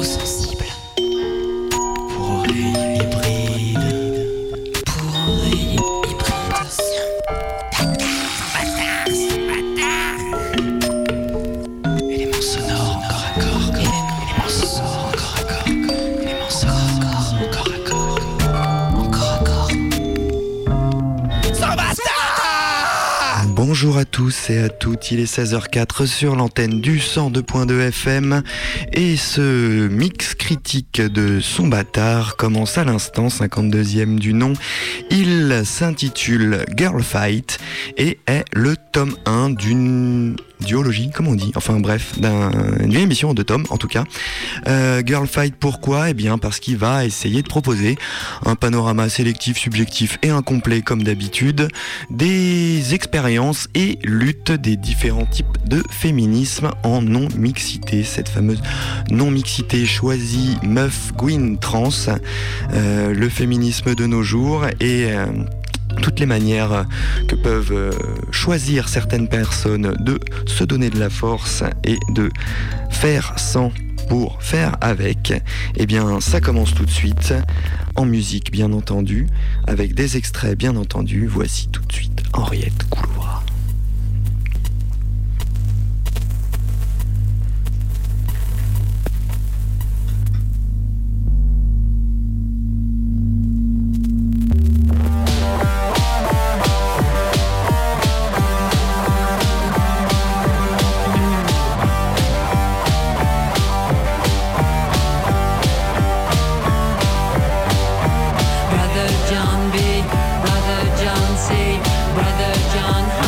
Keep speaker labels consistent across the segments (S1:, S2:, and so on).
S1: mots sensibles. Pour oreilles hybrides. Pour oreilles hybrides. Éléments sonores encore à corps. Éléments sonores encore à corps. Éléments sonores encore à corps. Encore à corps.
S2: Bonjour à tous et à toutes, il est 16h04 sur l'antenne du 102.2 FM et ce mix critique de Son Bâtard commence à l'instant, 52e du nom. Il s'intitule Girl Fight et est le tome 1 d'une duologie, comme on dit, enfin bref, d'une émission de tomes en tout cas. Girl Fight, pourquoi ? Eh bien parce qu'il va essayer de proposer un panorama sélectif, subjectif et incomplet comme d'habitude, des expériences et luttes des différents types de féminisme en non-mixité, cette fameuse non-mixité choisie meuf, gwyn, trans, le féminisme de nos jours et toutes les manières que peuvent choisir certaines personnes de se donner de la force et de faire sans pour faire avec. Eh bien, ça commence tout de suite, en musique bien entendu, avec des extraits bien entendu. Voici tout de suite Henriette Couloir.
S3: Brother John B, Brother John C, Brother John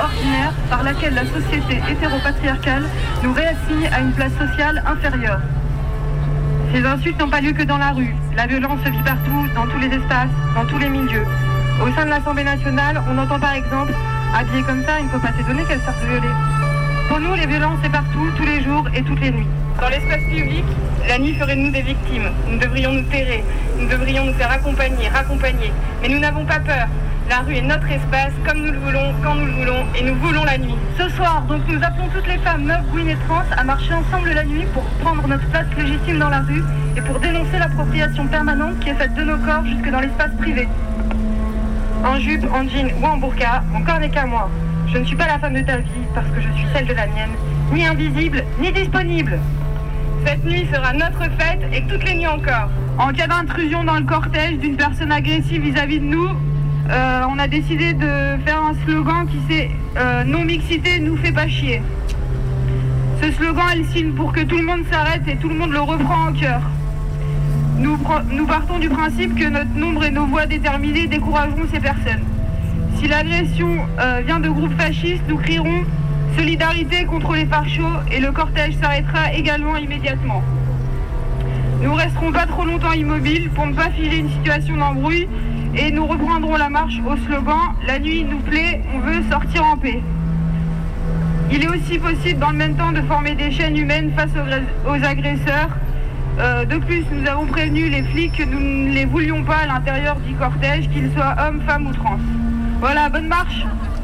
S3: ordinaire par laquelle la société hétéropatriarcale nous réassigne à une place sociale inférieure. Ces insultes n'ont pas lieu que dans la rue. La violence se vit partout, dans tous les espaces, dans tous les milieux. Au sein de l'Assemblée nationale, on entend par exemple « Habillée comme ça, il ne faut pas s'étonner qu'elle sorte violée ». Pour nous, les violences, c'est partout, tous les jours et toutes les nuits. Dans l'espace public, la nuit ferait de nous des victimes. Nous devrions nous terrer, nous devrions nous faire accompagner, raccompagner. Mais nous n'avons pas peur. La rue est notre espace, comme nous le voulons, quand nous le voulons, et nous voulons la nuit. Ce soir, donc, nous appelons toutes les femmes meufs, gouines et trans à marcher ensemble la nuit pour prendre notre place légitime dans la rue et pour dénoncer l'appropriation permanente qui est faite de nos corps jusque dans l'espace privé. En jupe, en jean ou en burqa, mon corps n'est qu'à moi. Je ne suis pas la femme de ta vie parce que je suis celle de la mienne, ni invisible, ni disponible. Cette nuit sera notre fête et toutes les nuits encore. En cas d'intrusion dans le cortège d'une personne agressive vis-à-vis de nous, on a décidé de faire un slogan qui c'est non-mixité nous fait pas chier. Ce slogan est le signe pour que tout le monde s'arrête et tout le monde le reprend en cœur. Nous partons du principe que notre nombre et nos voix déterminées décourageront ces personnes. Si l'agression vient de groupes fascistes, nous crierons « Solidarité contre les fachos » et le cortège s'arrêtera également immédiatement. Nous ne resterons pas trop longtemps immobiles pour ne pas filer une situation d'embrouille et nous reprendrons la marche au slogan « La nuit nous plaît, on veut sortir en paix ». Il est aussi possible dans le même temps de former des chaînes humaines face aux agresseurs. De plus, nous avons prévenu les flics que nous ne les voulions pas à l'intérieur du cortège, qu'ils soient hommes, femmes ou trans. Voilà, bonne marche.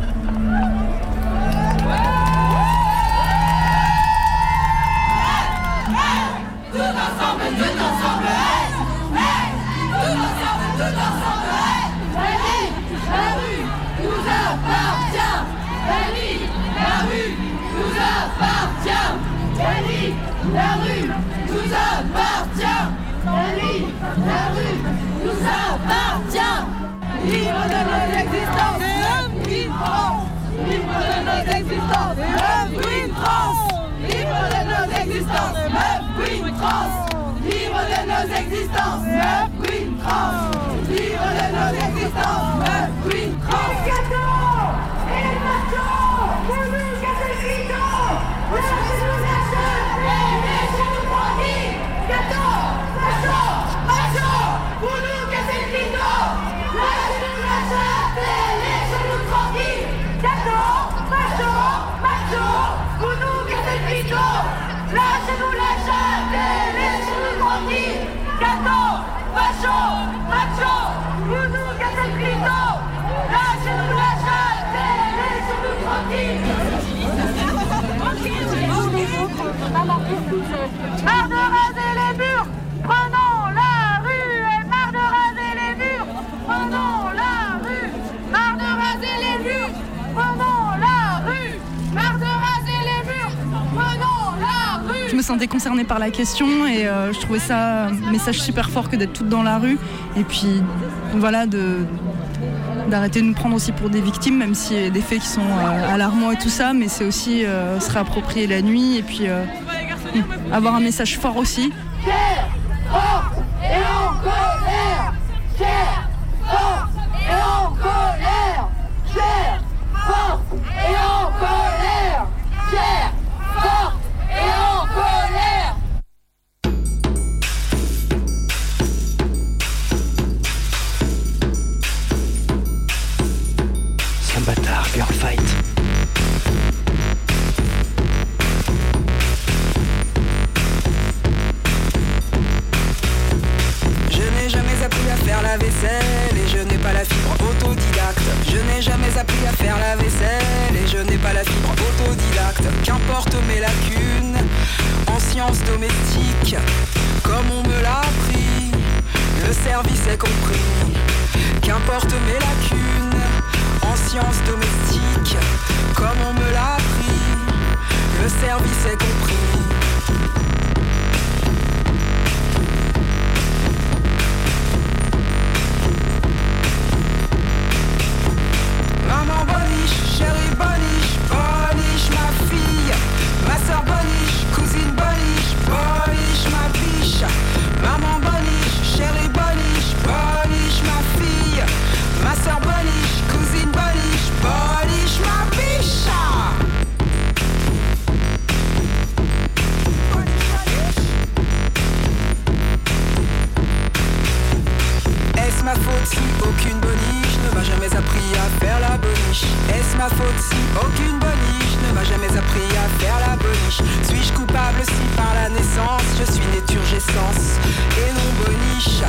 S4: Tout ensemble, la rue nous appartient. La rue nous appartient. La rue nous appartient. La rue nous appartient. Libre de nos existences, Queen France. Libre de nos existences, Queen France. Libre de nos existences, Queen France. Libre de nos existences, Queen France. Libre de nos existences, Queen France. Et les machos, pour nous casser le clito. Lâchez-nous la chaîne et laissez-nous tranquilles. Macho, pour nous casser le clito. Lâchez-nous la chatte et laissez-nous tranquilles. Macho, pour nous casser le clito. Lâchez-nous la chatte et laissez-nous tranquilles. Macho, pour nous casser le clito. Lâchez-nous la chatte et laissez-nous tranquilles. Marre de raser les murs, prenons la rue. Et marre de raser les murs, prenons la rue. Marre de raser les murs, prenons la rue. Marre de raser les murs, prenons la rue.
S5: Je me sentais concernée par la question et je trouvais ça un message super fort que d'être toutes dans la rue. Et puis voilà, d'arrêter de nous prendre aussi pour des victimes, même s'il y a des faits qui sont alarmants et tout ça, mais c'est aussi se réapproprier la nuit et puis avoir un message fort aussi.
S4: Fier, forte et en colère. Fier, forte et en colère. Fier, forte et en colère. Fier, forte et en colère.
S2: Son bâtard, girl fight.
S1: Faire la vaisselle et je n'ai pas la fibre autodidacte. Je n'ai jamais appris à faire la vaisselle et je n'ai pas la fibre autodidacte. Qu'importe mes lacunes en sciences domestiques, comme on me l'a appris, le service est compris. Qu'importe mes lacunes en sciences domestiques, comme on me l'a appris, le service est compris. Maman Boniche, chérie Boniche, Boniche ma fille. Ma soeur Boniche, cousine Boniche, Boniche ma biche. Maman Boniche, chérie Boniche, Boniche ma fille. Ma soeur Boniche, cousine Boniche, Boniche ma biche. boniche. Suis-je coupable si par la naissance je suis né turgescence et non boniche?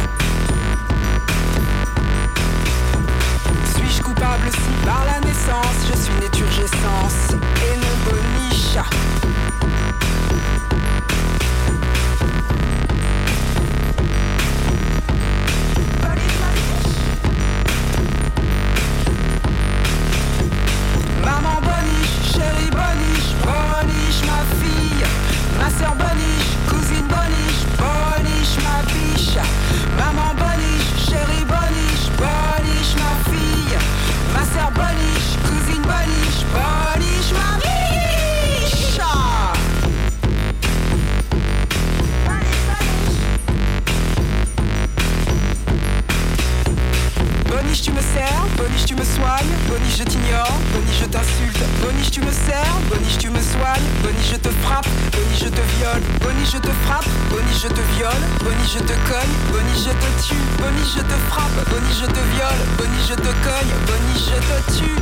S1: Suis-je coupable si par la naissance je suis né turgescence et non boniche? Maman boniche, chérie boniche, boniche ma fille. Ma sœur boniche, cousine boniche, boniche ma biche. Maman boniche, chérie boniche, boniche ma fille. Ma sœur boniche, cousine boniche, boniche ma biche. Boniche tu me sers, boniche tu me soignes, boniche je t'ignore, boniche je t'insulte, boniche tu me sers, boniche tu me soignes, boniche je te frappe, boniche je te viole, boniche je te frappe, boniche je te viole, boniche je te cogne, boniche je te tue, boniche je te frappe, boniche je te viole, boniche je te cogne, boniche je te tue.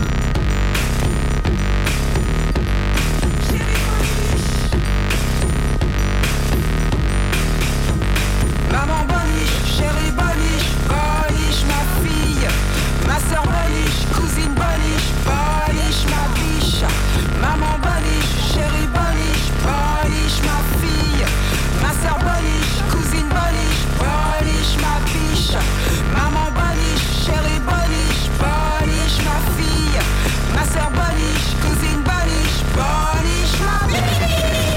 S1: Maman boniche, chérie boniche, boniche ma fille. Ma sœur boniche, cousine boniche, boniche ma biche. Maman boniche, chérie boniche, boniche ma fille. Ma sœur boniche, cousine boniche, boniche ma biche. Maman boniche, chérie boniche, boniche ma fille. Ma sœur boniche, cousine boniche, boniche ma biche.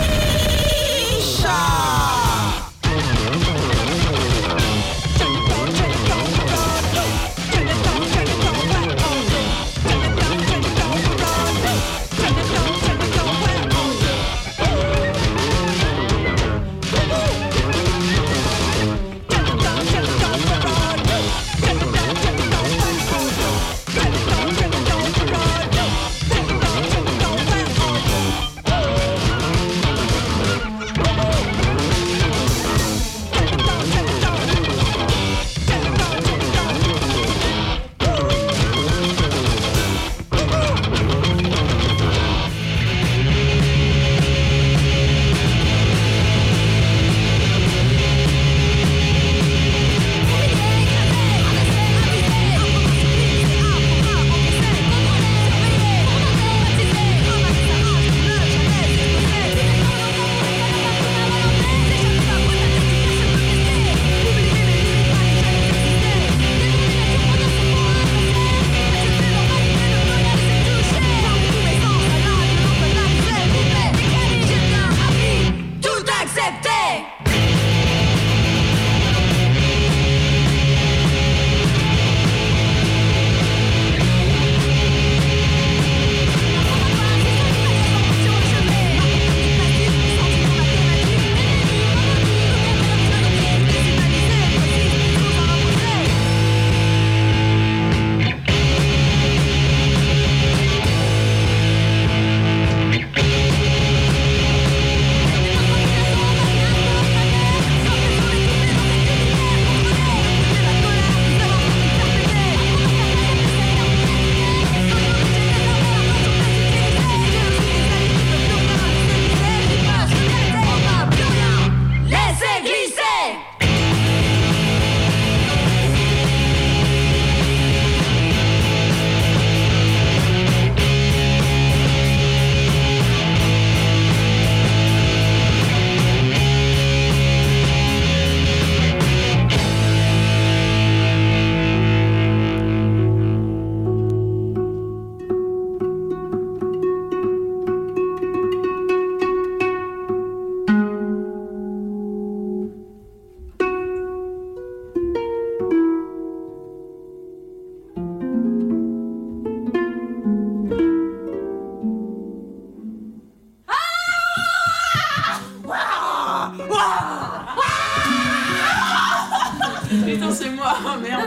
S6: Putain, c'est moi, oh merde.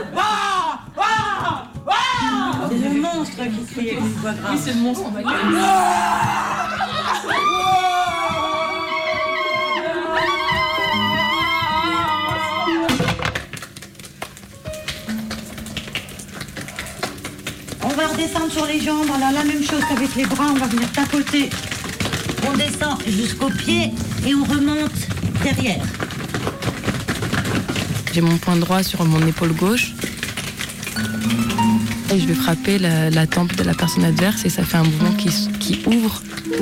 S7: C'est le monstre qui crie avec une voix grave.
S6: Oui, c'est le monstre en bas.
S7: On va redescendre sur les jambes, voilà, la même chose qu'avec les bras, on va venir tapoter On descend jusqu'au pied et on remonte derrière.
S8: J'ai mon poing droit sur mon épaule gauche. Et je vais frapper la tempe de la personne adverse et ça fait un mouvement qui ouvre.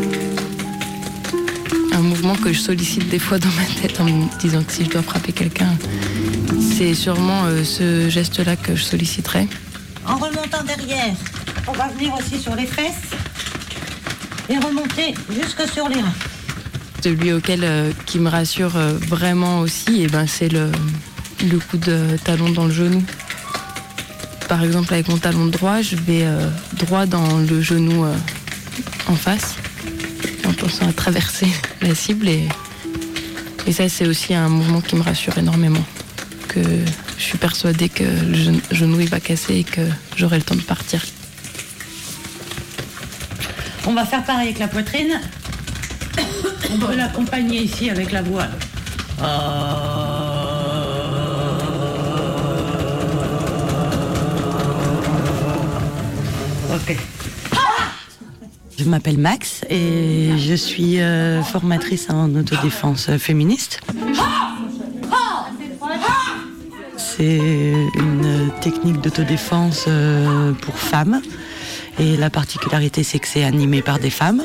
S8: Un mouvement que je sollicite des fois dans ma tête en me disant que si je dois frapper quelqu'un, c'est sûrement ce geste-là que je solliciterai.
S7: En remontant derrière, on va venir aussi sur les fesses et remonter jusque sur les reins.
S8: Celui qui me rassure vraiment aussi, c'est le coup de talon dans le genou. Par exemple, avec mon talon droit, je vais droit dans le genou en face, en pensant à traverser la cible. Et ça, c'est aussi un mouvement qui me rassure énormément. Que je suis persuadée que le genou il va casser et que j'aurai le temps de partir.
S7: On va faire pareil avec la poitrine. On peut l'accompagner ici avec la voix. Ok. Je m'appelle Max et je suis formatrice en autodéfense féministe. C'est une technique d'autodéfense pour femmes et la particularité c'est que c'est animé par des femmes.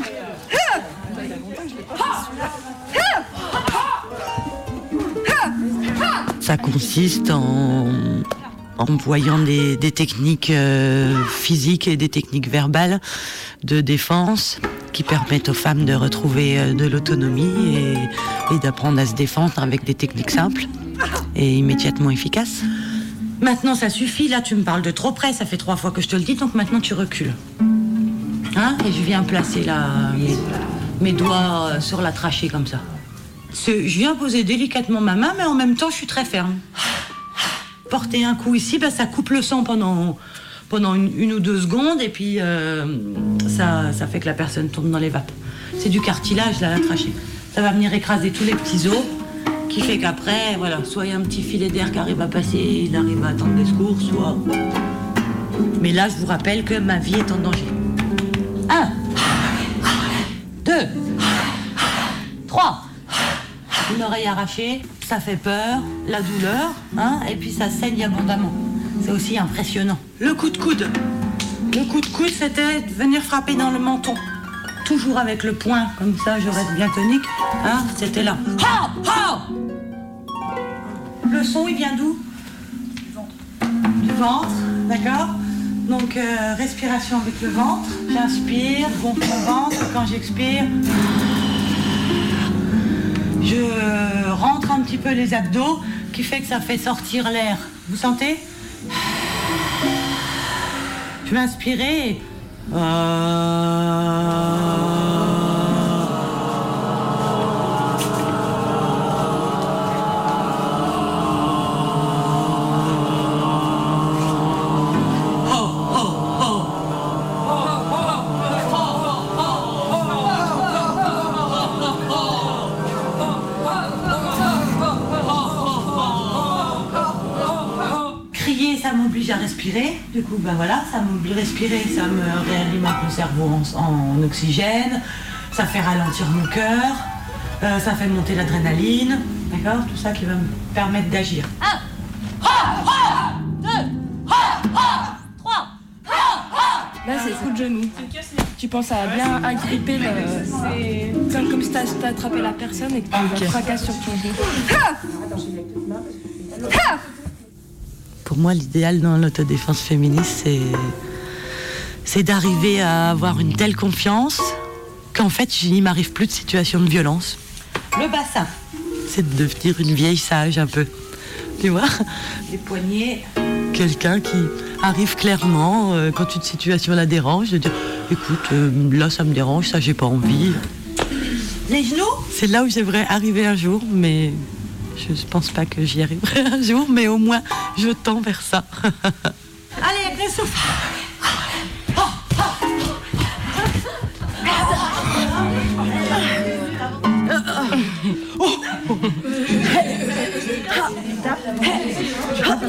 S7: Ça consiste en employant des techniques physiques et des techniques verbales de défense qui permettent aux femmes de retrouver de l'autonomie et d'apprendre à se défendre avec des techniques simples et immédiatement efficaces. Maintenant ça suffit, là tu me parles de trop près, ça fait 3 fois que je te le dis, donc maintenant tu recules. Hein? Et je viens placer mes doigts sur la trachée comme ça. Je viens poser délicatement ma main, mais en même temps je suis très ferme. Porter un coup ici, ça coupe le sang pendant une ou 2 secondes et puis ça fait que la personne tombe dans les vapes. C'est du cartilage là, la trachée. Ça va venir écraser tous les petits os qui fait qu'après, voilà, soit il y a un petit filet d'air qui arrive à passer, il arrive à attendre les secours, soit... Mais là, je vous rappelle que ma vie est en danger. 1, 2, 3. Une oreille arrachée, ça fait peur, la douleur, hein, et puis ça saigne abondamment. C'est aussi impressionnant. Le coup de coude. Le coup de coude, c'était de venir frapper dans le menton. Toujours avec le poing, comme ça, je reste bien tonique. Hein, c'était là. Ha, ha. Le son, il vient d'où? Du ventre, d'accord? Donc, respiration avec le ventre. J'inspire, gonfle mon ventre. Quand j'expire, je rentre un petit peu les abdos, qui fait que ça fait sortir l'air. Vous sentez? Je vais inspirer. Ça m'oblige à respirer, du coup voilà, ça m'oblige à respirer, ça me réalimente le cerveau en oxygène, ça fait ralentir mon cœur, ça fait monter l'adrénaline, d'accord, tout ça qui va me permettre d'agir. 1, 2, 3.
S5: Là c'est coup de genou. Tu penses à bien agripper comme si t'as attrapé la personne et que tu la fracasses sur ton genou.
S7: Pour moi, l'idéal dans l'autodéfense féministe, c'est d'arriver à avoir une telle confiance qu'en fait, il ne m'arrive plus de situation de violence. Le bassin, c'est de devenir une vieille sage un peu. Tu vois? Les poignets. Quelqu'un qui arrive clairement, quand une situation la dérange, de dire écoute, là ça me dérange, ça j'ai pas envie. Les genoux? C'est là où j'aimerais arriver un jour, mais... Je ne pense pas que j'y arriverai un jour, mais au moins, je tends vers ça. Allez, avec le souffle.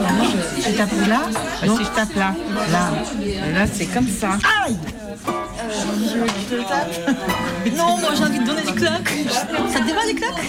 S9: Tu tapes là, donc tu tapes là. Là. Et là, c'est comme ça. Aïe! Je le tape. Non, moi j'ai envie de donner des claques. Ça te dérange les claques?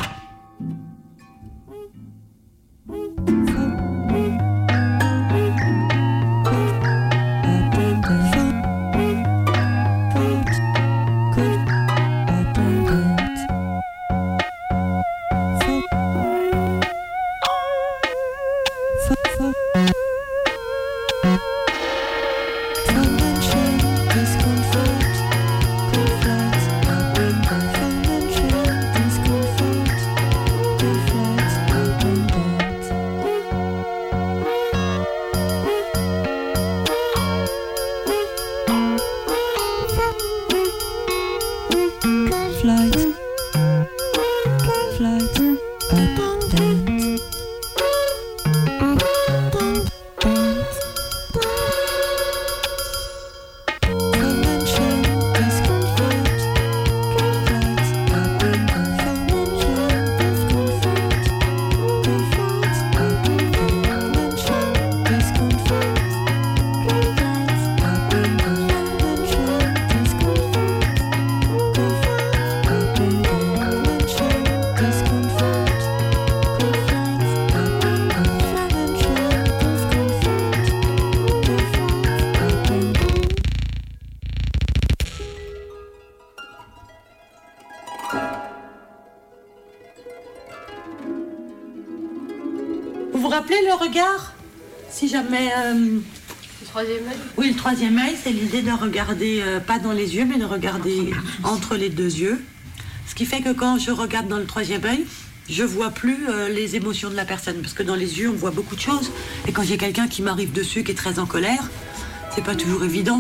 S7: Vous vous rappelez le regard? Si jamais...
S8: Le troisième œil?
S7: Oui, le troisième œil, c'est l'idée de regarder, pas dans les yeux, mais de regarder entre les deux yeux. Ce qui fait que quand je regarde dans le troisième œil, je vois plus les émotions de la personne. Parce que dans les yeux, on voit beaucoup de choses. Et quand j'ai quelqu'un qui m'arrive dessus, qui est très en colère, c'est pas toujours évident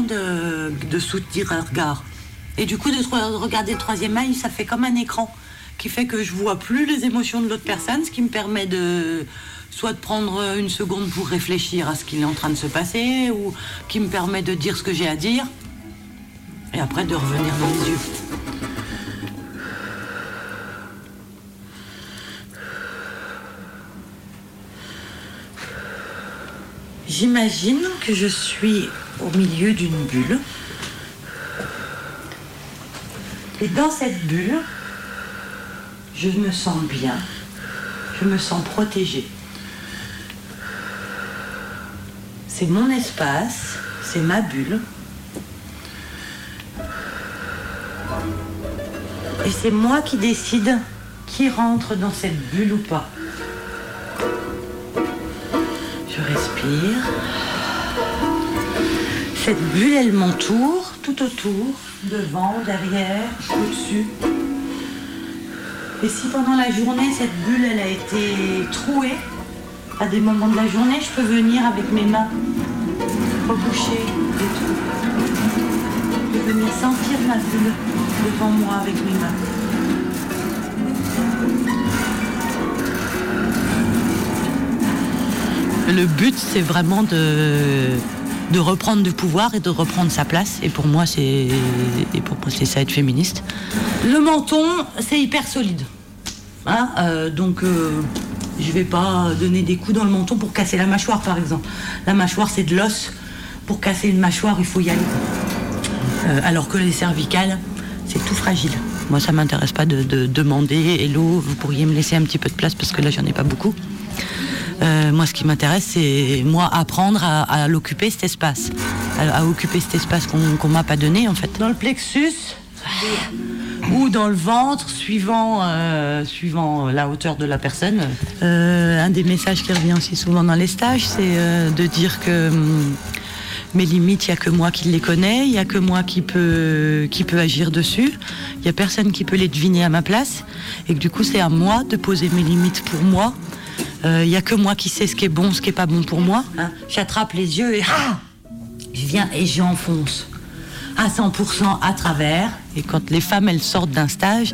S7: de soutenir un regard. Et du coup, de regarder le troisième œil, ça fait comme un écran qui fait que je vois plus les émotions de l'autre personne, ce qui me permet de... soit de prendre une seconde pour réfléchir à ce qui est en train de se passer, ou qui me permet de dire ce que j'ai à dire, et après de revenir dans les yeux. J'imagine que je suis au milieu d'une bulle, et dans cette bulle, je me sens bien, je me sens protégée. C'est mon espace, c'est ma bulle. Et c'est moi qui décide qui rentre dans cette bulle ou pas. Je respire. Cette bulle, elle m'entoure tout autour, devant, derrière, au-dessus. Et si pendant la journée, cette bulle, elle a été trouée, à des moments de la journée, je peux venir avec mes mains reboucher des trous. Je peux venir sentir ma bulle devant moi avec mes mains. Le but, c'est vraiment de reprendre du pouvoir et de reprendre sa place. Et pour moi, c'est ça, être féministe. Le menton, c'est hyper solide. Hein, donc... je vais pas donner des coups dans le menton pour casser la mâchoire, par exemple. La mâchoire, c'est de l'os. Pour casser une mâchoire, il faut y aller. Alors que les cervicales, c'est tout fragile. Moi, ça m'intéresse pas de demander « Hello, vous pourriez me laisser un petit peu de place ?» parce que là, j'en ai pas beaucoup. Moi, ce qui m'intéresse, c'est apprendre à l'occuper, cet espace. À occuper cet espace qu'on m'a pas donné, en fait. Dans le plexus... ou dans le ventre, suivant la hauteur de la personne. Un des messages qui revient aussi souvent dans les stages, c'est de dire que mes limites, il n'y a que moi qui les connais, il n'y a que moi qui peut agir dessus, il n'y a personne qui peut les deviner à ma place, et que du coup c'est à moi de poser mes limites pour moi. Il n'y a que moi qui sais ce qui est bon, ce qui n'est pas bon pour moi. Hein, j'attrape les yeux et je viens et j'enfonce à 100% à travers. Et quand les femmes, elles sortent d'un stage,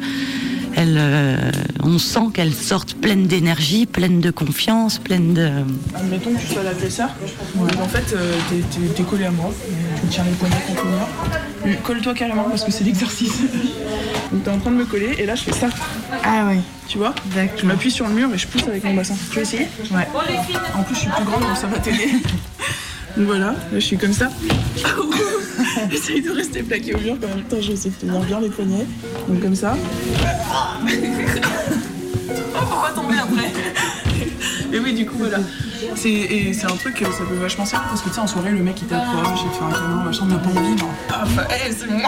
S7: on sent qu'elles sortent pleines d'énergie, pleines de confiance, pleines de...
S6: Admettons que tu sois l'agresseur, ouais. En fait, t'es collé à moi, tu me tiens les poignets contre le mur. Colle-toi carrément, parce que c'est l'exercice. Donc t'es en train de me coller, et là je fais ça.
S9: Ah oui.
S6: Tu vois? Je m'appuie sur le mur et je pousse avec mon bassin. Tu veux essayer? Ouais. En plus, je suis plus grande, donc ça va t'aider. Donc voilà, là je suis comme ça. J'essaye de rester plaqué au mur, en même temps j'essaie de tenir bien les poignets. Donc comme ça. Oh, faut pas tomber après. Et oui, du coup voilà. C'est un truc, ça peut vachement servir parce que tu sais, en soirée, le mec il t'approche, il te fait un câlin, machin, t'as pas envie, non, paf, c'est moi.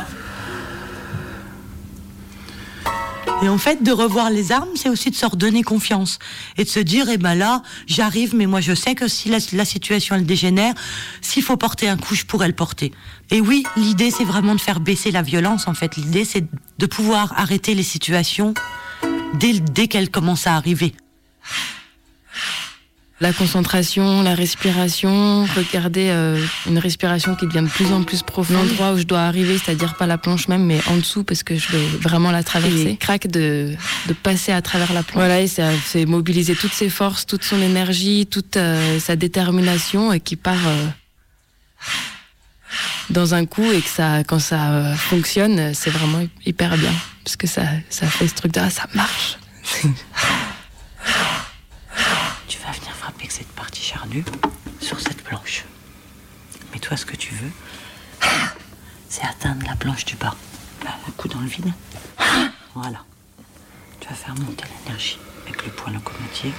S7: Et en fait, de revoir les armes, c'est aussi de se redonner confiance. Et de se dire, eh ben là, j'arrive, mais moi je sais que si la situation elle dégénère, s'il faut porter un coup, je pourrais le porter. Et oui, l'idée c'est vraiment de faire baisser la violence, en fait. L'idée c'est de pouvoir arrêter les situations dès qu'elles commencent à arriver.
S8: La concentration, la respiration, regarder une respiration qui devient de plus en plus profonde. L'endroit où je dois arriver, c'est-à-dire pas la planche même, mais en dessous parce que je vais vraiment la traverser. Et craque de passer à travers la planche. Voilà, et c'est mobiliser toutes ses forces, toute son énergie, toute sa détermination et qui part dans un coup et que ça, quand ça fonctionne, c'est vraiment hyper bien parce que ça fait ce truc de ça marche.
S7: Tu vas venir frapper avec cette partie charnue sur cette planche. Mais toi, ce que tu veux, c'est atteindre la planche du bas. Là, un coup dans le vide. Voilà. Tu vas faire monter l'énergie avec le point locomotive.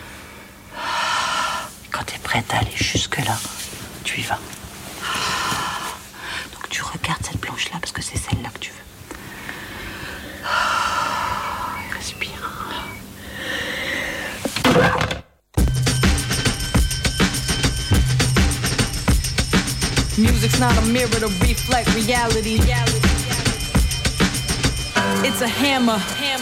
S7: Quand tu es prête à aller jusque-là, tu y vas. Donc tu regardes cette planche-là parce que c'est celle-là que tu veux. Respire.
S10: Music's not a mirror to reflect reality. It's a hammer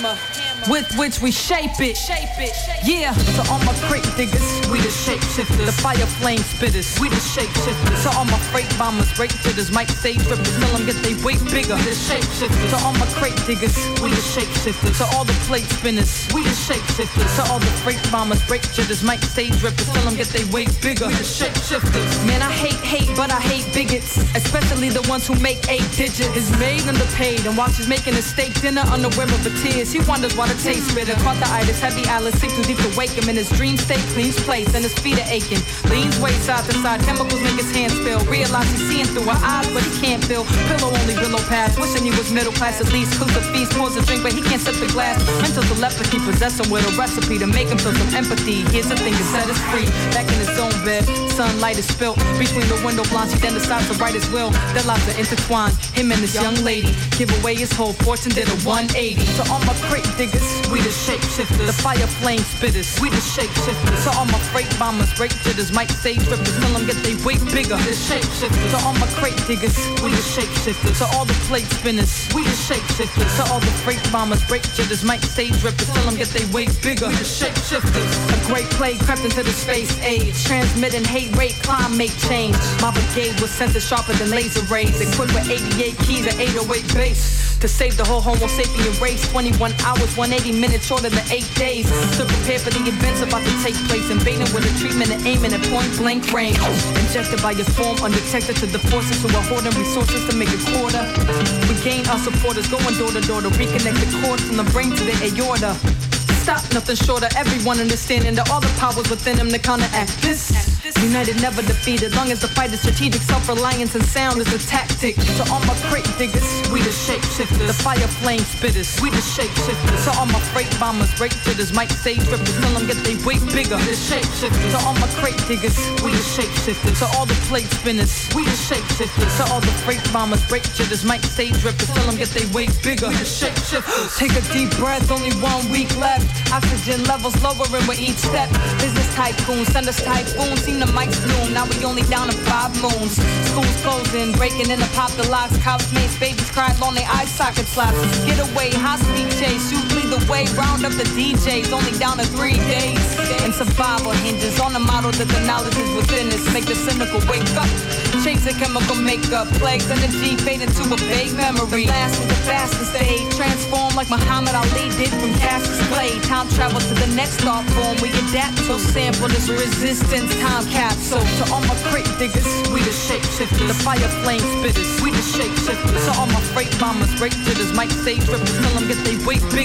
S10: with which we shape it. Yeah, to all my crate diggers, we the shapeshifters. The fire flame spitters, we the shapeshifters. To all my freight bombers, break jitters, mic stage rippers, tell them get they weight bigger. The shapeshifters. To all my crate diggers, we the shapeshifters. To all the plate spinners, we the shapeshifters. To all the freight bombers, break jitters, mic stage rippers, tell them get they weight bigger. The shapeshifters. Man, I hate, but I hate bigots, especially the ones who make 8 digits. His maid underpaid and watches making a steak dinner unaware of the tears. He wonders why the taste bitter. Caught the itis, heavy Alice, sick too deep to wake him. In his dream state, cleans place and his feet are aching. Leans way side to side, chemicals make his hands spill. Realize he's seeing through her eyes, but he can't feel. Pillow only willow pass, wishing he was middle class at least. Cause the feast pours a drink, but he can't sip the glass. Mental telepathy possess him with a recipe to make him feel some empathy. Here's the thing to set us free. Back in his own bed, sunlight is spilt between the window blinds. He then decides to write his will. Their lives are intertwined. Him and this young lady give away his whole fortune, did a 180. To all my crate diggers, we the shapeshifters. The fire flame spitters, we the shapeshifters. To all my freight bombers, break jitters, mic stage rippers, tell them get they weight bigger. The shapeshifters. To all my crate diggers, we the shapeshifters. To all the plate spinners, we the shapeshifters. To all the freight bombers, break jitters, mic stage rippers, tell them get they weight bigger. The shapeshifters. A great plague crept into the space age, transmitting hate rate, climate change. My brigade was sent to sharper than laser rays, equipped with 88 keys and 808 bass. To save the whole homo sapien race, 21 hours, 180 minutes shorter than 8 days. To prepare for the events about to take place, invading with a treatment and aiming at point blank range. Injected by your form, undetected to the forces who are hoarding resources to make a quarter. We gain our supporters, going door to door to reconnect the cords from the brain to the aorta. Stop, nothing short of everyone understanding that all the powers within him to counteract this. United, never defeated. Long as the fight is strategic, self-reliance and sound is a tactic. To all my crate diggers, we the shapeshifters. The fire flame spitters, we the shapeshifters. To all my freight bombers, break jitters, mic stage rippers, tell them get they weight bigger. The shapeshifters. To all my crate diggers, we the shapeshifters. To all the plate spinners, we the shapeshifters. To all the freight bombers, break jitters, mic stage rippers, tell them get they weight bigger. The shapeshifters. Take a deep breath, only 1 week left. Oxygen levels lowering with each step. Business tycoon, send us typhoons. Seen the mics bloom, now we only down to 5 moons. Schools closing, breaking in to pop the locks. Housemates, babies crying on their eye socket slaps. Get away, high speed chase, shoot lead the way. Round up the DJs, only down to 3 days. And survival hinges on the model that the knowledge is within us. Make the cynical wake up. Chase the chemical makeup, plagues energy fade into a vague memory. The last is the fastest age, transform like Muhammad Ali did from Cassius Clay. Time travel to the next art form, we adapt. So sample this resistance time capsule. To all my crate diggers, we the shapeshifters. The fire flame spitters, we the shapeshifters. To all my freight bombers, break jitters, mic stage rippers, tell them get they weight bigger. The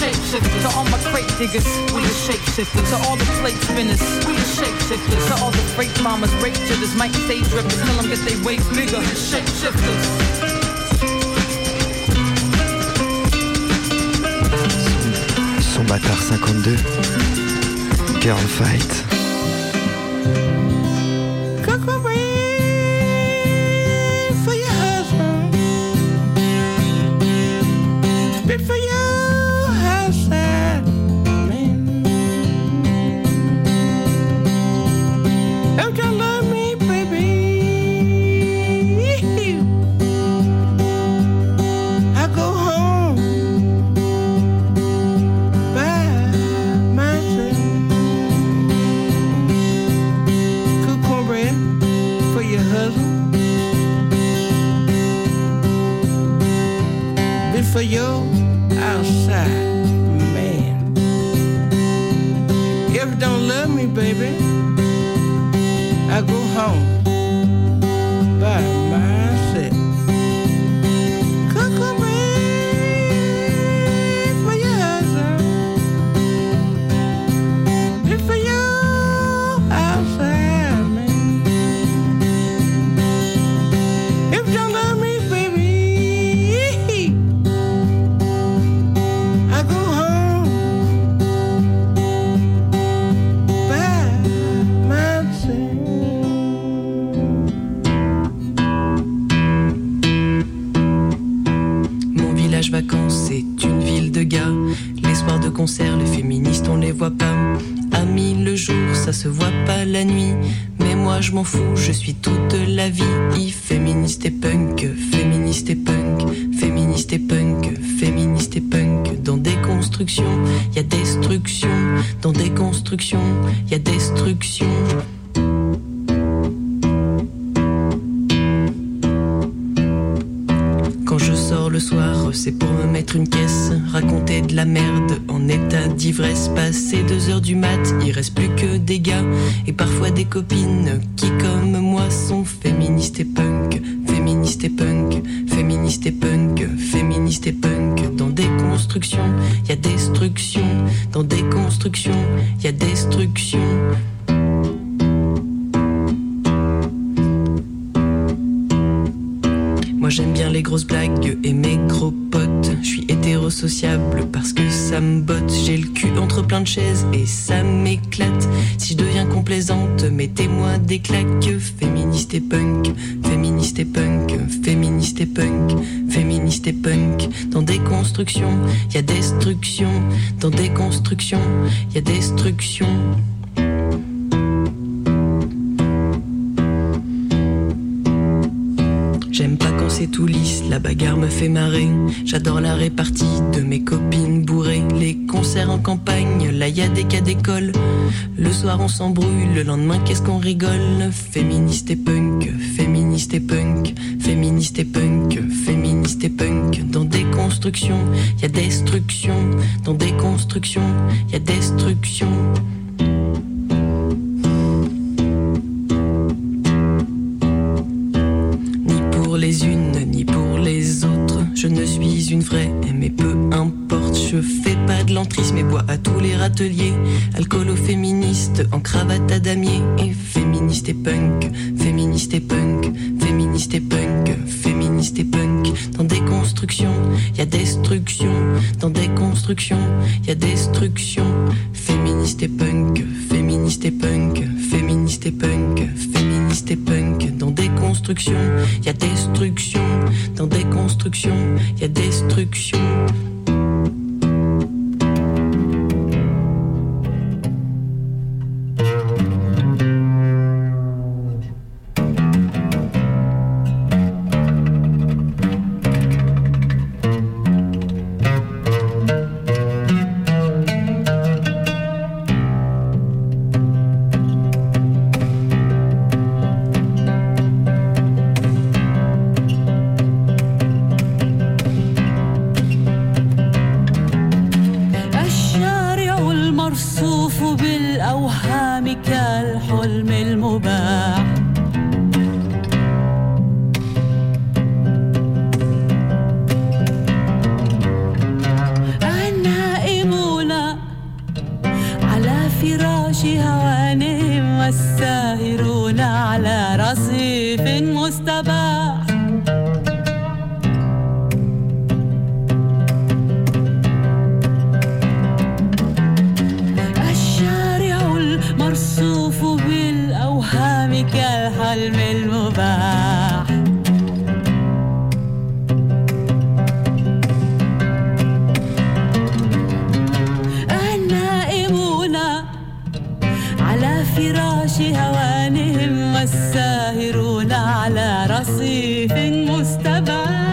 S10: shapeshifters. To all my crate diggers, we the shapeshifters. To all the plate spinners, we the shapeshifters. To all the freight bombers, rape jitters, might stage rippers, tell them get they waist bigger. Shapeshifters.
S2: Son bâtard 52. Girl Fight.
S11: For your outside man. If you don't love me, baby, I go home by myself. Cook bread for your husband. If for your outside man. If you don't love me,
S12: vacances, c'est une ville de gars. Les soirs de concert, les féministes on les voit pas. Amis le jour, ça se voit pas la nuit. Mais moi je m'en fous, je suis toute la vie. Féministe et punk, féministe et punk, féministe et punk, féministe et punk. Dans des constructions, y a destruction. Dans des constructions, y a destruction. Le soir, c'est pour me mettre une caisse, raconter de la merde en état d'ivresse. Passé 2 heures du mat, il reste plus que des gars et parfois des copines qui, comme moi, sont féministes et punk, féministes et punk, féministes et punk, féministes et punk. Dans des constructions, y a destruction. Dans des constructions, y a destruction. Moi j'aime bien les grosses blagues et mes gros potes. Je suis hétérosociable parce que ça me botte. J'ai le cul entre plein de chaises et ça m'éclate. Si je deviens complaisante, mettez-moi des claques. Féministe et punk, féministe et punk, féministe et punk, féministe et punk. Dans des constructions, y a destruction. Dans des constructions, y a destruction. J'aime pas quand c'est tout lisse, la bagarre me fait marrer. J'adore la répartie de mes copines bourrées. Les concerts en campagne, là y a des cas d'école. Le soir on s'embrouille, le lendemain qu'est-ce qu'on rigole. Féministe et punk, féministe et punk, féministe et punk, féministe et punk. Dans des constructions, y a destruction. Dans des constructions, y a destruction. Les unes ni pour les autres, je ne suis une vraie, mais peu importe. Je fais pas de l'entrisme et bois à tous les râteliers. Alcool aux féministes, en cravate à damier. Et féministe et punk, féministe et punk, féministe et punk, féministe et punk. Dans des constructions, y a destruction. Dans des constructions, y a destruction. Féministe et punk, féministe et punk, féministe et punk, féministe et punk. Dans des constructions, y a destruction. Dans des constructions, y a destruction. الساهرون على رصيف مستباح الشارع المرصوف بالأوهام كالحلم المباح النائمون على فراش هوانهم والساهرون على رصيف مستباح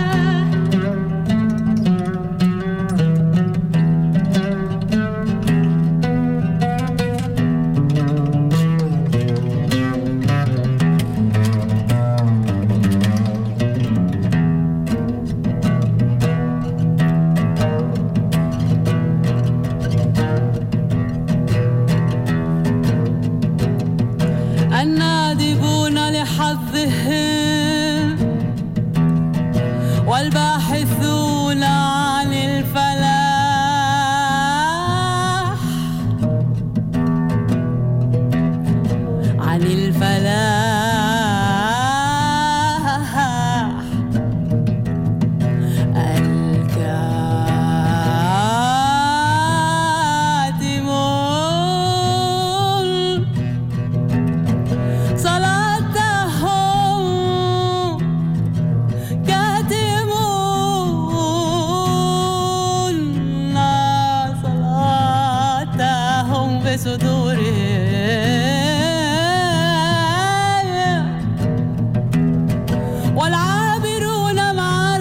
S12: النادبون لحظهم والباحثون عن الفلاح عن الفلاح الكاتمون صلاتهم كاتمون صلاتهم بصدورهم والعابرون مع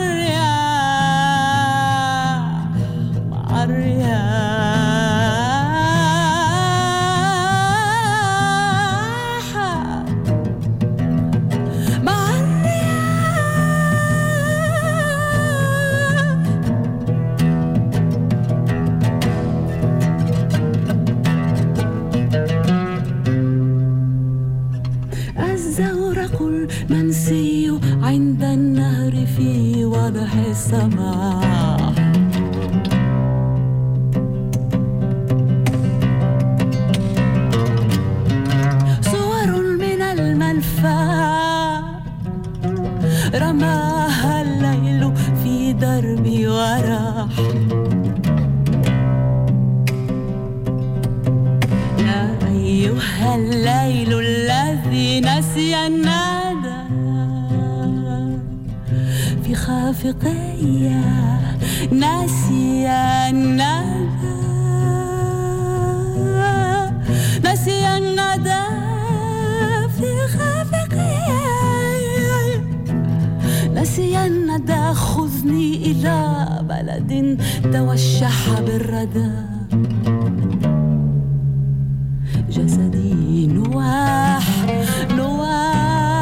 S12: الرياح مع الرياح مع الزورق المنسي عند النهر في وضح السماء صور من المنفى رماها الليل في دربي وراح يا أيها الليل الذي نسي النادى في خافقي نسي الندى نسي الندى في خافقي نسي الندى خذني إلى بلد توشح بالردى جسدي نواح نواح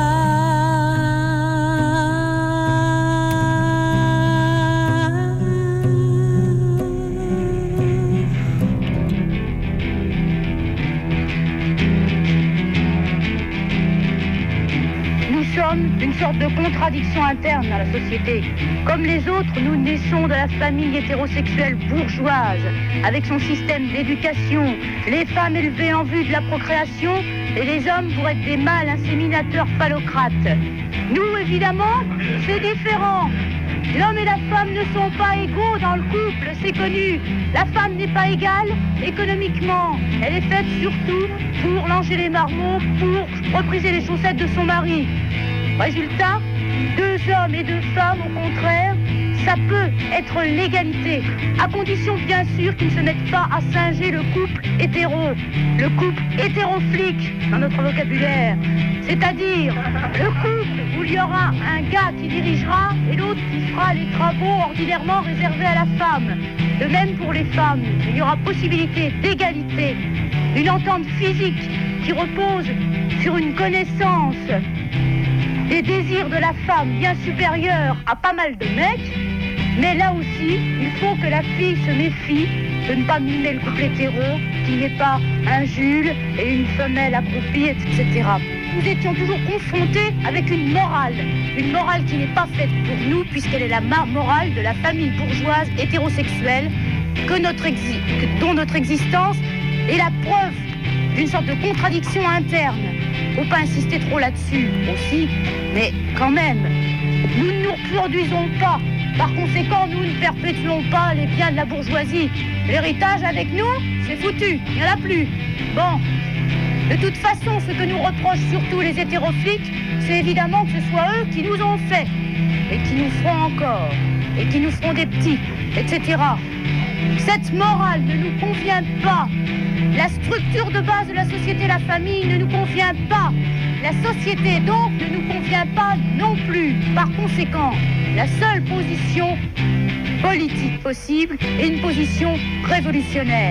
S3: Nous sommes une sorte de contradiction interne à la société. Comme les autres, nous naissons de la famille hétérosexuelle bourgeoise, avec son système d'éducation, les femmes élevées en vue de la procréation et les hommes pour être des mâles inséminateurs phallocrates. Nous, évidemment, c'est différent. L'homme et la femme ne sont pas égaux dans le couple, c'est connu. La femme n'est pas égale économiquement. Elle est faite surtout pour langer les marmots, pour repriser les chaussettes de son mari. Résultat, 2 hommes et 2 femmes, au contraire, ça peut être l'égalité, à condition bien sûr qu'ils ne se mettent pas à singer le couple hétéroflic dans notre vocabulaire. C'est-à-dire le couple où il y aura un gars qui dirigera et l'autre qui fera les travaux ordinairement réservés à la femme. De même pour les femmes, il y aura possibilité d'égalité, une entente physique qui repose sur une connaissance des désirs de la femme bien supérieurs à pas mal de mecs. Mais là aussi, il faut que la fille se méfie de ne pas mimer le couple hétéro, qu'il n'y ait pas un Jules et une femelle accroupie, etc. Nous étions toujours confrontés avec une morale qui n'est pas faite pour nous, puisqu'elle est la morale de la famille bourgeoise hétérosexuelle, dont notre existence est la preuve
S4: une sorte de contradiction interne. Faut pas insister trop là-dessus aussi, mais quand même, nous ne nous reproduisons pas. Par conséquent, nous ne perpétuons pas les biens de la bourgeoisie. L'héritage avec nous, c'est foutu, il n'y en a plus. Bon, de toute façon, ce que nous reprochent surtout les hétéroflics, c'est évidemment que ce soit eux qui nous ont fait, et qui nous feront encore, et qui nous feront des petits, etc. Cette morale ne nous convient pas. La structure de base de la société, la famille, ne nous convient pas. La société, donc, ne nous convient pas non plus. Par conséquent, la seule position politique possible est une position révolutionnaire.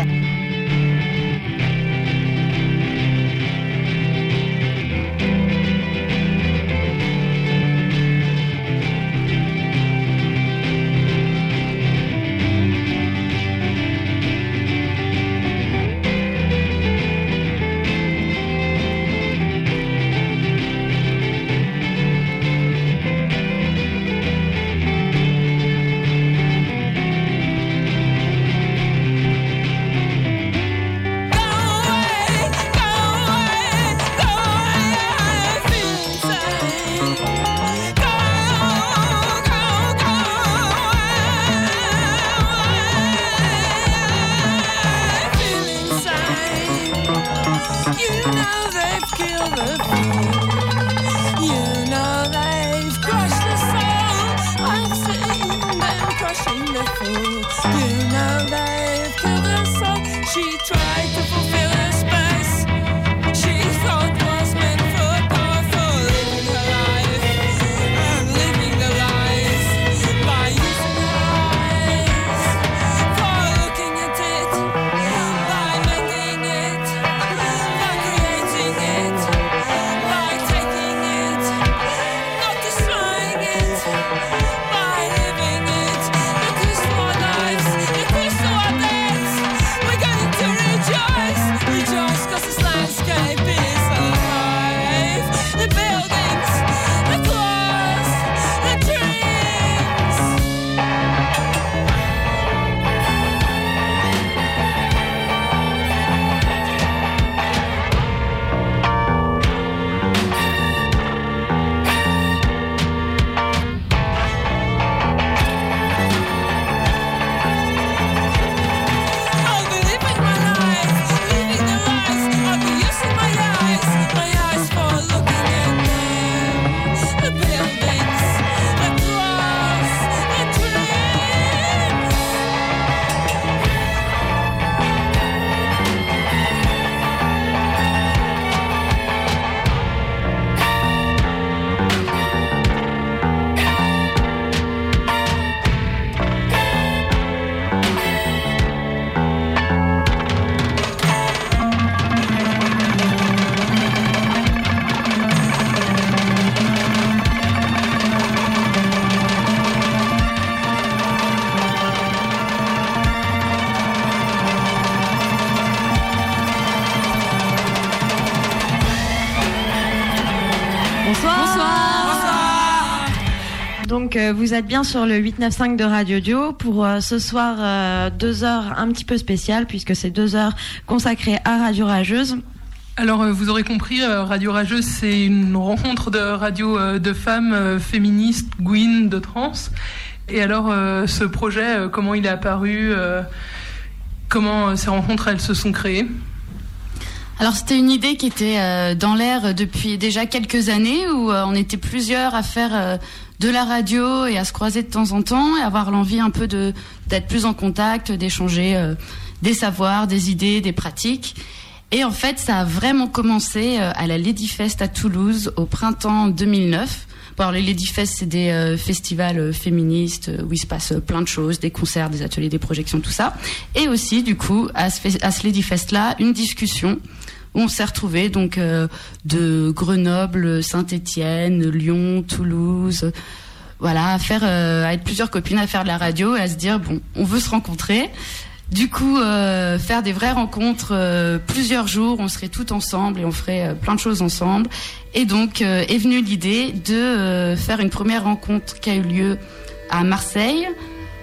S13: Donc vous êtes bien sur le 895 de Radio Dio pour ce soir 2 heures un petit peu spéciales puisque c'est 2 heures consacrées à Radio Rageuse.
S6: Alors vous aurez compris, Radio Rageuse c'est une rencontre de radio de femmes féministes, gouines, de trans. Et alors ce projet, comment il est apparu, comment ces rencontres elles se sont créées?
S14: Alors c'était une idée qui était dans l'air depuis déjà quelques années où on était plusieurs à faire de la radio et à se croiser de temps en temps et avoir l'envie un peu d'être plus en contact, d'échanger des savoirs, des idées, des pratiques. Et en fait, ça a vraiment commencé à la Ladyfest à Toulouse au printemps 2009. Bon, alors les Ladyfest, c'est des festivals féministes où il se passe plein de choses, des concerts, des ateliers, des projections, tout ça. Et aussi, du coup, à ce Ladyfest-là, une discussion où on s'est retrouvés donc de Grenoble, Saint-Étienne, Lyon, Toulouse, voilà, à être plusieurs copines à faire de la radio et à se dire bon, on veut se rencontrer. Du coup, faire des vraies rencontres, plusieurs jours, on serait toutes ensemble et on ferait plein de choses ensemble. Et donc est venue l'idée de faire une première rencontre qui a eu lieu à Marseille.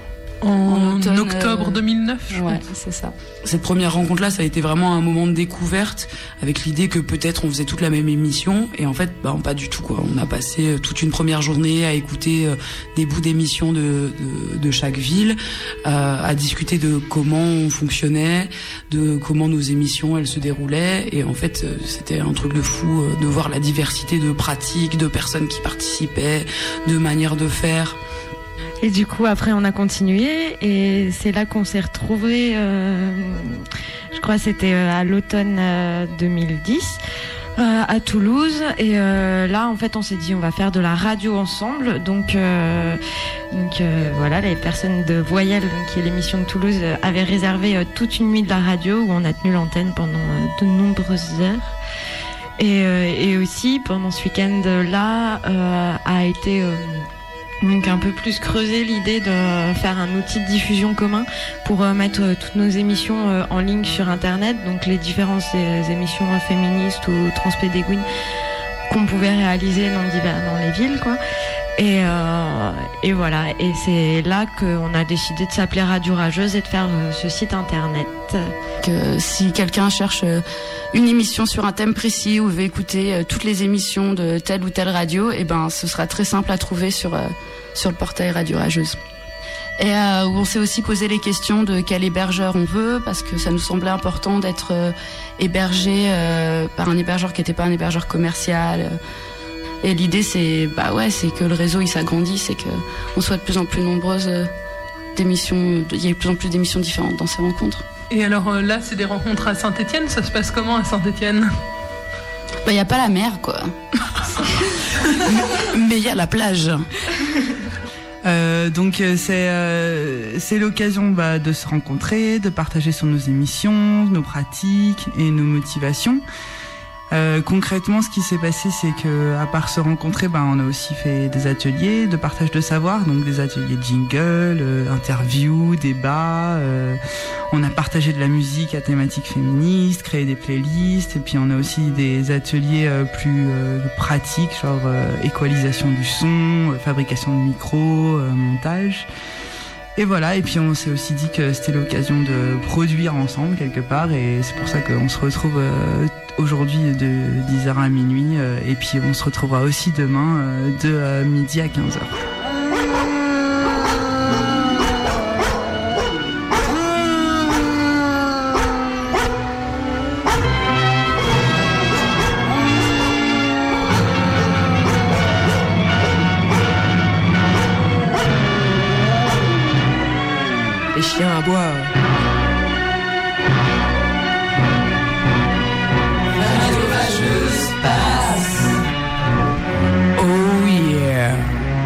S6: En
S15: automne,
S6: octobre 2009, je crois.
S15: Ouais, c'est ça.
S16: Cette première rencontre-là, ça a été vraiment un moment de découverte, avec l'idée que peut-être on faisait toute la même émission, et en fait, pas du tout, quoi. On a passé toute une première journée à écouter des bouts d'émissions de chaque ville, à discuter de comment on fonctionnait, de comment nos émissions elles se déroulaient, et en fait, c'était un truc de fou de voir la diversité de pratiques, de personnes qui participaient, de manières de faire.
S13: Et du coup, après, on a continué et c'est là qu'on s'est retrouvés, je crois que c'était à l'automne 2010, à Toulouse. Et là, en fait, on s'est dit, on va faire de la radio ensemble. Donc voilà, les personnes de Voyelle, qui est l'émission de Toulouse, avaient réservé toute une nuit de la radio où on a tenu l'antenne pendant de nombreuses heures. Et aussi, pendant ce week-end-là, a été... donc un peu plus creuser l'idée de faire un outil de diffusion commun pour mettre toutes nos émissions en ligne sur internet, donc les différentes émissions féministes ou transpédéguines qu'on pouvait réaliser dans les villes, quoi. Et voilà, et c'est là qu'on a décidé de s'appeler Radio Rageuse et de faire ce site internet.
S14: Que si quelqu'un cherche une émission sur un thème précis ou veut écouter toutes les émissions de telle ou telle radio, et ben ce sera très simple à trouver sur le portail Radio Rageuse. Et où on s'est aussi posé les questions de quel hébergeur on veut, parce que ça nous semblait important d'être hébergé par un hébergeur qui n'était pas un hébergeur commercial. Et l'idée, c'est que le réseau il s'agrandisse et qu'on soit de plus en plus nombreuses d'émissions. Il y a de plus en plus d'émissions différentes dans ces rencontres.
S6: Et alors là, c'est des rencontres à Saint-Étienne. Ça se passe comment à Saint-Étienne ?
S14: Il n'y a pas la mer, quoi.
S16: Mais il y a la plage.
S17: Donc c'est l'occasion de se rencontrer, de partager sur nos émissions, nos pratiques et nos motivations. Concrètement, ce qui s'est passé, c'est que à part se rencontrer, on a aussi fait des ateliers de partage de savoir, donc des ateliers de jingle, interviews, débats. On a partagé de la musique à thématique féministe, créé des playlists, et puis on a aussi des ateliers plus pratiques, genre équalisation du son, fabrication de micros, montage. Et voilà, et puis on s'est aussi dit que c'était l'occasion de produire ensemble quelque part, et c'est pour ça qu'on se retrouve aujourd'hui de 10h à minuit, et puis on se retrouvera aussi demain de midi à 15h.
S18: Les chiens à bois.
S10: Oh yeah.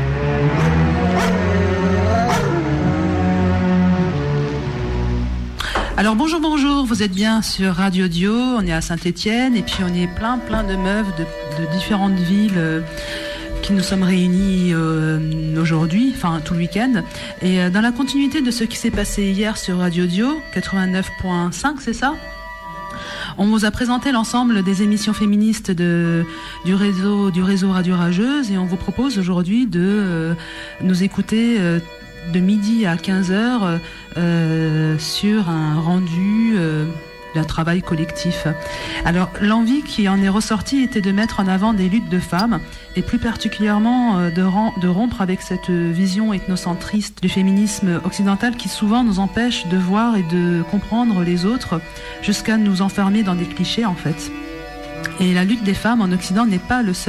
S19: Alors bonjour, vous êtes bien sur Radio Dio, on est à Saint-Étienne et puis on est plein de meufs de différentes villes qui nous sommes réunis aujourd'hui, enfin tout le week-end. Et dans la continuité de ce qui s'est passé hier sur Radio Dio, 89.5, c'est ça ? On vous a présenté l'ensemble des émissions féministes du réseau Radio Rageuse, et on vous propose aujourd'hui de nous écouter de midi à 15h sur un rendu d'un travail collectif. Alors l'envie qui en est ressortie était de mettre en avant des luttes de femmes, et plus particulièrement de rompre avec cette vision ethnocentriste du féminisme occidental qui souvent nous empêche de voir et de comprendre les autres, jusqu'à nous enfermer dans des clichés en fait. Et la lutte des femmes en Occident n'est pas la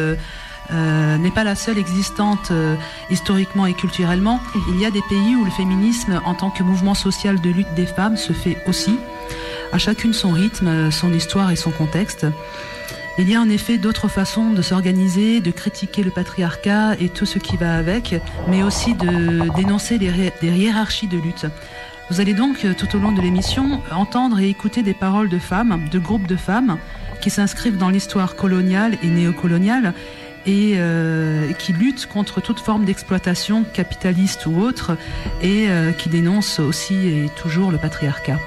S19: seule existante historiquement et culturellement. Il y a des pays où le féminisme en tant que mouvement social de lutte des femmes se fait aussi, à chacune son rythme, son histoire et son contexte. Il y a en effet d'autres façons de s'organiser, de critiquer le patriarcat et tout ce qui va avec, mais aussi de dénoncer des hiérarchies de lutte. Vous allez donc, tout au long de l'émission, entendre et écouter des paroles de femmes, de groupes de femmes, qui s'inscrivent dans l'histoire coloniale et néocoloniale, et qui luttent contre toute forme d'exploitation capitaliste ou autre, et qui dénoncent aussi et toujours le patriarcat.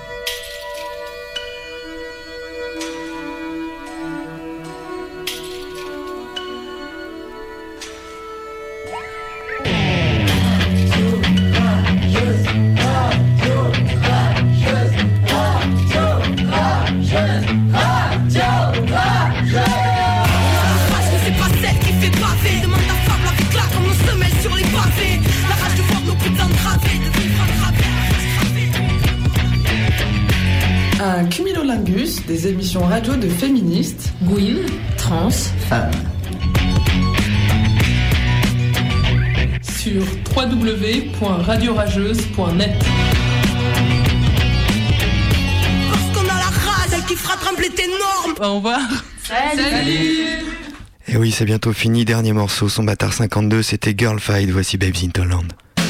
S6: Un cumulolingus des émissions radio de féministes,
S12: Gwyn, trans, femmes.
S6: Sur www.radiorageuse.net.
S4: Parce qu'on a la rage, celle qui fera trembler tes normes.
S6: Au revoir.
S4: Salut.
S2: Et oui, c'est bientôt fini. Dernier morceau, Son Bâtard 52, c'était Girl Fight. Voici Babes in Toyland.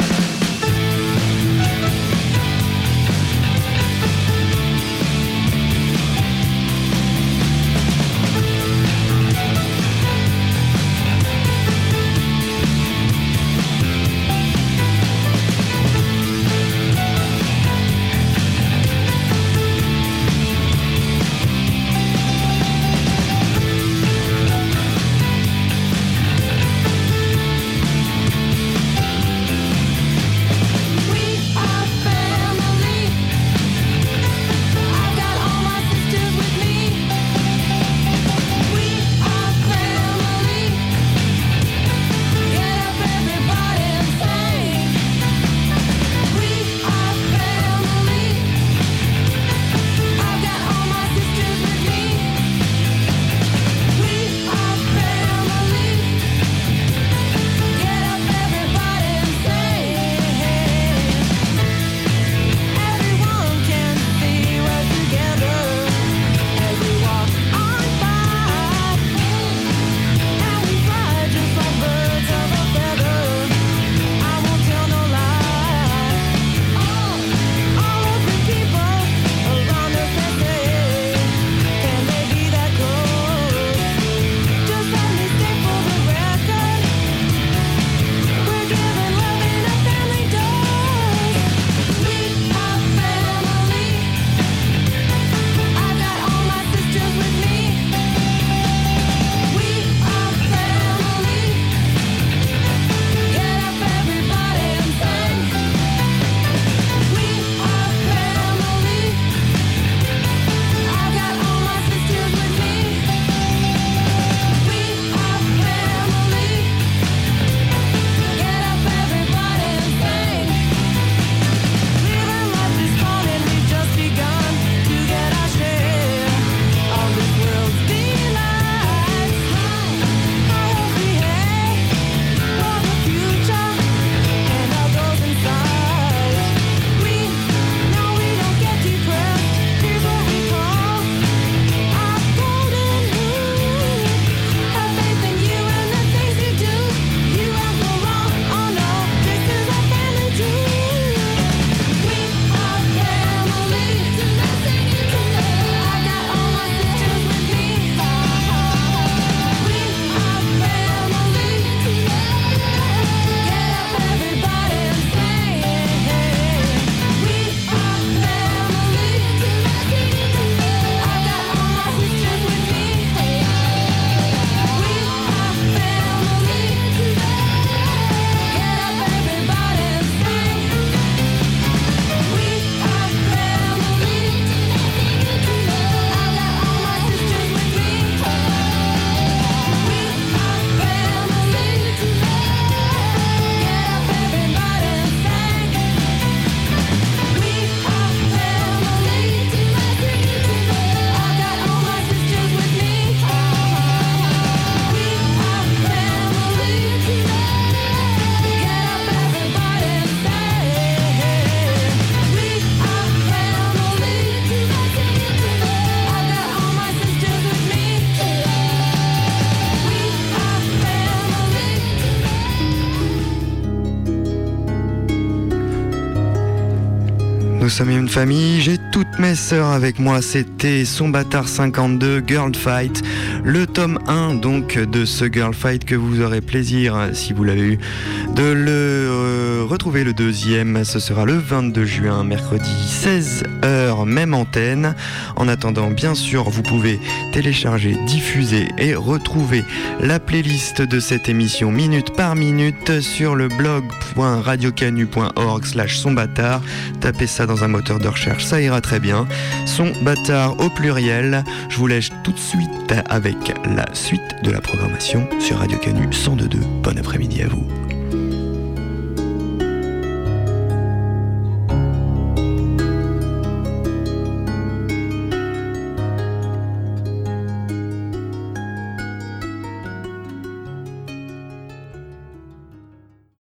S2: Nous sommes une famille, j'ai toutes mes sœurs avec moi, c'était Son Bâtard 52, Girl Fight, le tome 1 donc de ce Girl Fight que vous aurez plaisir, si vous l'avez eu, de le retrouver le deuxième, ce sera le 22 juin, mercredi 16h, même antenne. En attendant, bien sûr, vous pouvez télécharger, diffuser et retrouver la playlist de cette émission minute par minute sur le blog.radiocanu.org/sonbâtard. Tapez ça dans un moteur de recherche, ça ira très bien. Son Bâtard au pluriel. Je vous laisse tout de suite avec la suite de la programmation sur Radio Canu 102.2. Bon après-midi à vous.